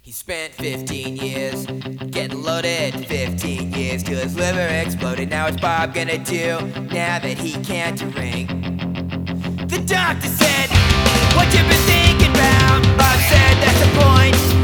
He spent 15 years getting loaded, 15 years till his liver exploded. Now what's Bob gonna do now that he can't drink? The doctor said, what you been thinking about? Bob said, that's the point.